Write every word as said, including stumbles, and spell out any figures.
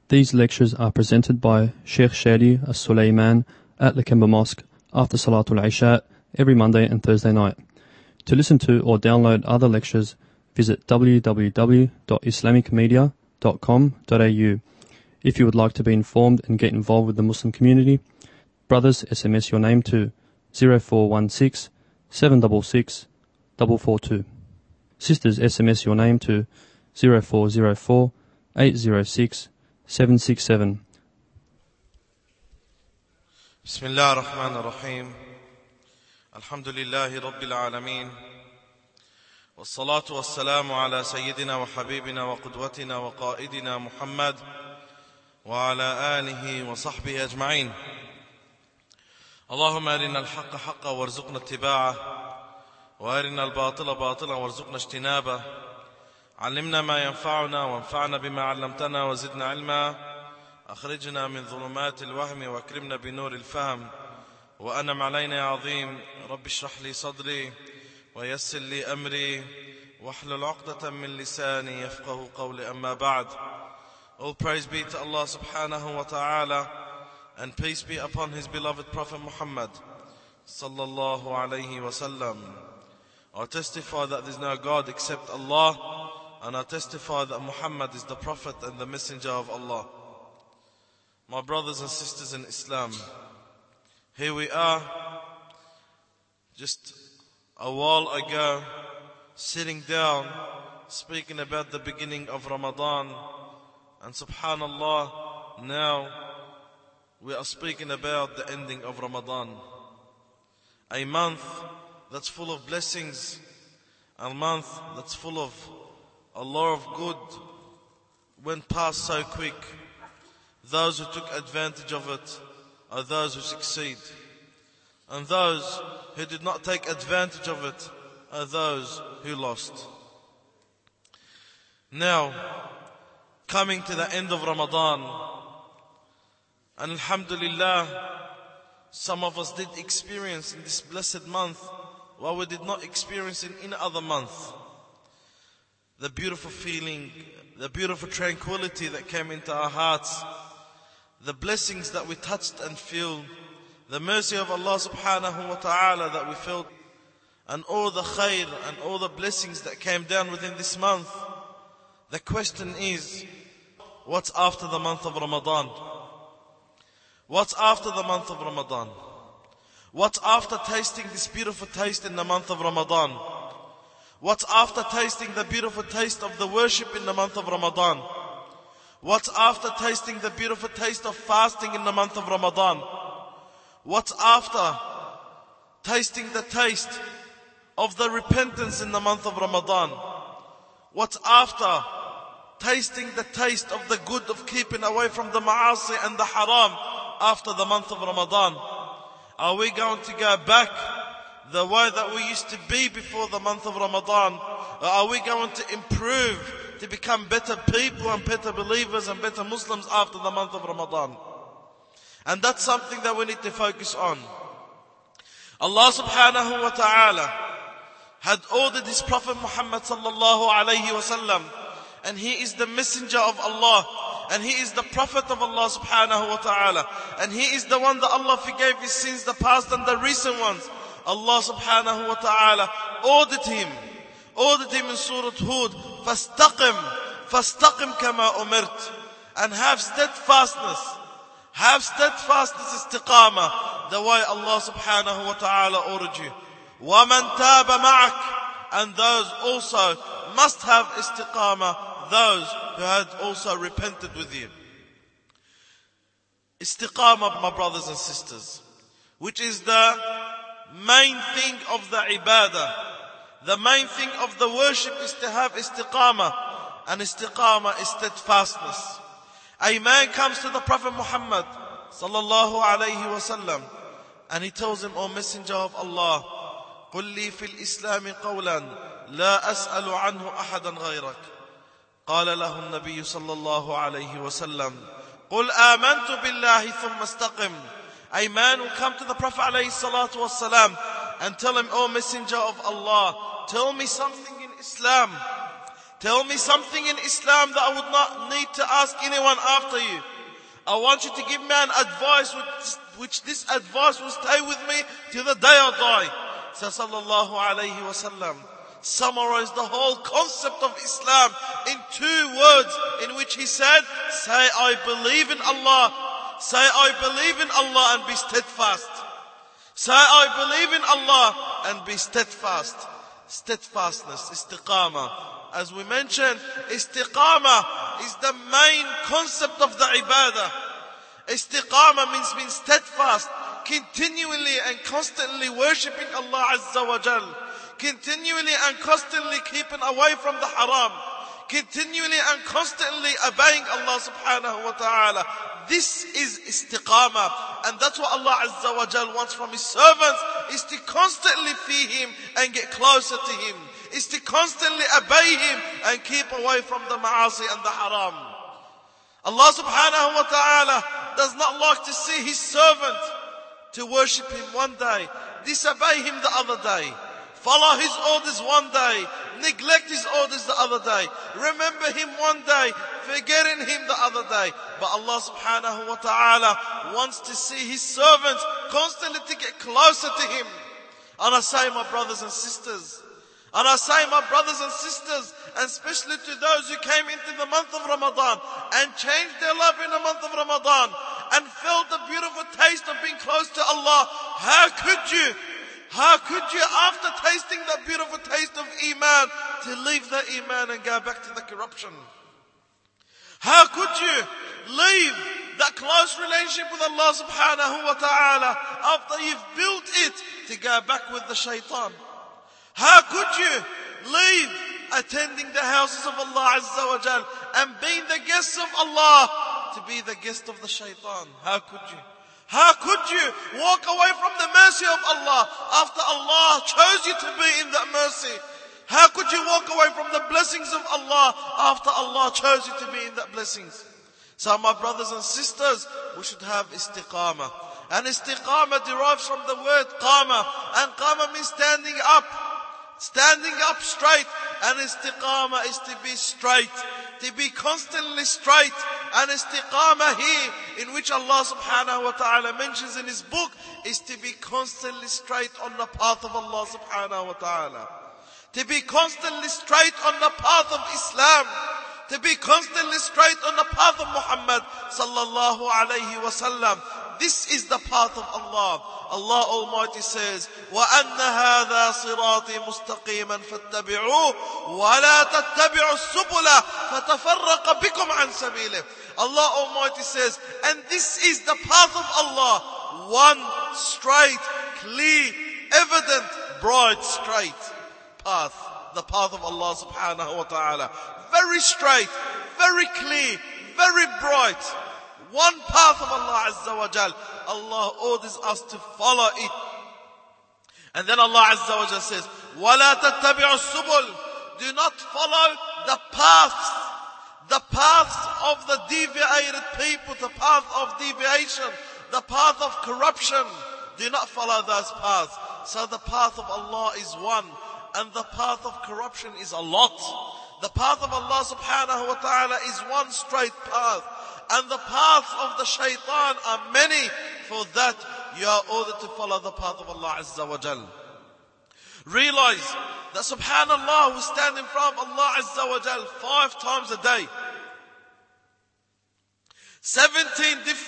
These lectures are presented by Sheikh Shadi As-Sulaiman at Lakemba Mosque after Salatul Isha every Monday and Thursday night. To listen to or download other lectures, visit w w w dot islamic media dot com dot a u. If you would like to be informed and get involved with the Muslim community, brothers, S M S your name to zero four one six, seven six six, four four two. Sisters, S M S your name to zero four zero four, eight zero six, seven six seven. بسم الله الرحمن الرحيم الحمد لله رب العالمين والصلاة والسلام على سيدنا وحبيبنا وقدوتنا وقائدنا محمد وعلى آله وصحبه أجمعين. اللهم أرنا الحق حقا وارزقنا اتباعه وأرنا الباطل باطلا وارزقنا اجتنابه. علمنا ما ينفعنا وانفعنا بما علمتنا وزدنا علما. أخرجنا من ظلمات الوهم واكرمنا بنور الفهم وأنم علينا يا عظيم. رب اشرح لي صدري ويسر لي أمري واحلل عقدة من لساني يفقه قولي. أما بعد. All praise be to Allah subhanahu wa ta'ala, and peace be upon his beloved Prophet Muhammad sallallahu alayhi wa sallam. I testify that there is no God except Allah, and I testify that Muhammad is the Prophet and the Messenger of Allah. My brothers and sisters in Islam, here we are, just a while ago, sitting down, speaking about the beginning of Ramadan, and subhanallah, now we are speaking about the ending of Ramadan. A month that's full of blessings, a month that's full of a lot of good, went past so quick. Those who took advantage of it are those who succeed, and those who did not take advantage of it are those who lost. Now, coming to the end of Ramadan, and alhamdulillah, some of us did experience in this blessed month what we did not experience in any other month. The beautiful feeling, the beautiful tranquility that came into our hearts, the blessings that we touched and feel, the mercy of Allah subhanahu wa ta'ala that we felt, and all the khair and all the blessings that came down within this month. The question is, what's after the month of Ramadan? What's after the month of Ramadan? What's after tasting this beautiful taste in the month of Ramadan? What's after tasting the beautiful taste of the worship in the month of Ramadan? What's after tasting the beautiful taste of fasting in the month of Ramadan? What's after tasting the taste of the repentance in the month of Ramadan? What's after tasting the taste of the good of keeping away from the ma'asi and the haram after the month of Ramadan? Are we going to go back the way that we used to be before the month of Ramadan? Or are we going to improve to become better people and better believers and better Muslims after the month of Ramadan? And that's something that we need to focus on. Allah subhanahu wa ta'ala had ordered his Prophet Muhammad sallallahu alayhi wa sallam, and he is the messenger of Allah, and he is the prophet of Allah subhanahu wa ta'ala, and he is the one that Allah forgave his sins, the past and the recent ones. Allah subhanahu wa ta'ala ordered him, ordered him in Surah Hud, فَاسْتَقِمْ فَاسْتَقِمْ كَمَا أُمِرْتَ, and have steadfastness, have steadfastness, istiqamah, the way Allah subhanahu wa ta'ala ordered you. وَمَنْ تَابَ مَعَكَ, and those also must have istiqamah, those who had also repented with you. Istiqamah, my brothers and sisters, which is the main thing of the ibadah, the main thing of the worship, is to have istiqamah, and istiqamah is steadfastness. A man comes to the Prophet Muhammad sallallahu alayhi wa sallam, and he tells him, O Messenger of Allah, قل لي في الإسلام قولا لا أسأل عنه أحدا غيرك. قال له النبي صلى الله عليه وسلم قل آمنت بالله ثم استقم. A man will come to the Prophet عليه الصلاة والسلام and tell him, O Messenger of Allah, tell me something in Islam. Tell me something in Islam that I would not need to ask anyone after you. I want you to give me an advice which, which this advice will stay with me till the day I die. So sallallahu alayhi wa sallam summarized the whole concept of Islam in two words in which he said, say I believe in Allah. Say I believe in Allah and be steadfast. Say I believe in Allah and be steadfast. Steadfastness, istiqamah. As we mentioned, istiqamah is the main concept of the ibadah. Istiqamah means being steadfast, continually and constantly worshipping Allah Azza wa Jal, continually and constantly keeping away from the haram, continually and constantly obeying Allah subhanahu wa ta'ala. This is istiqamah, and that's what Allah Azza wa Jal wants from His servants, is to constantly fear Him and get closer to Him, is to constantly obey Him and keep away from the ma'asi and the haram. Allah subhanahu wa ta'ala does not like to see His servant to worship Him one day, disobey Him the other day, follow His orders one day, neglect His orders the other day, remember Him one day, forgetting Him the other day. But Allah subhanahu wa ta'ala wants to see His servants constantly to get closer to Him. And I say, my brothers and sisters, and I say, my brothers and sisters, and especially to those who came into the month of Ramadan and changed their life in the month of Ramadan and felt the beautiful taste of being close to Allah, how could you, how could you, after tasting that beautiful taste of Iman, to leave the Iman and go back to the corruption? How could you leave that close relationship with Allah subhanahu wa ta'ala after you've built it to go back with the shaitan? How could you leave attending the houses of Allah Azza wa Jal and being the guests of Allah to be the guest of the shaitan? How could you? How could you walk away from the mercy of Allah after Allah chose you to be in that mercy? How could you walk away from the blessings of Allah after Allah chose you to be in that blessings? So my brothers and sisters, we should have istiqamah. And istiqamah derives from the word qama. And qama means standing up. Standing up straight. And istiqamah is to be straight. To be constantly straight. And istiqamah here, in which Allah subhanahu wa ta'ala mentions in His book, is to be constantly straight on the path of Allah subhanahu wa ta'ala. To be constantly straight on the path of Islam. To be constantly straight on the path of Muhammad sallallahu alayhi wa sallam. This is the path of Allah. Allah Almighty says, وَأَنَّ هَذَا صِرَاطِي مُسْتَقِيمًا فَاتَّبِعُوهُ وَلَا تَتَّبِعُوا السُّبُلَ فَتَفَرَّقَ بِكُمْ عَنْ سَبِيلِهِ. Allah Almighty says, and this is the path of Allah. One straight, clear, evident, bright, straight path. The path of Allah subhanahu wa ta'ala. Very straight, very clear, very bright. One path of Allah Azza wa Jal. Allah orders us to follow it. And then Allah Azza wa Jal says, وَلَا تَتَّبِعُوا السُّبُلِ. Do not follow the paths. The paths of the deviated people. The path of deviation. The path of corruption. Do not follow those paths. So the path of Allah is one. And the path of corruption is a lot. The path of Allah subhanahu wa ta'ala is one straight path. And the paths of the shaitan are many. For that, you are ordered to follow the path of Allah Azza wa Jal. Realize that subhanallah, we stand in front of Allah Azza wa Jal five times a day. seventeen different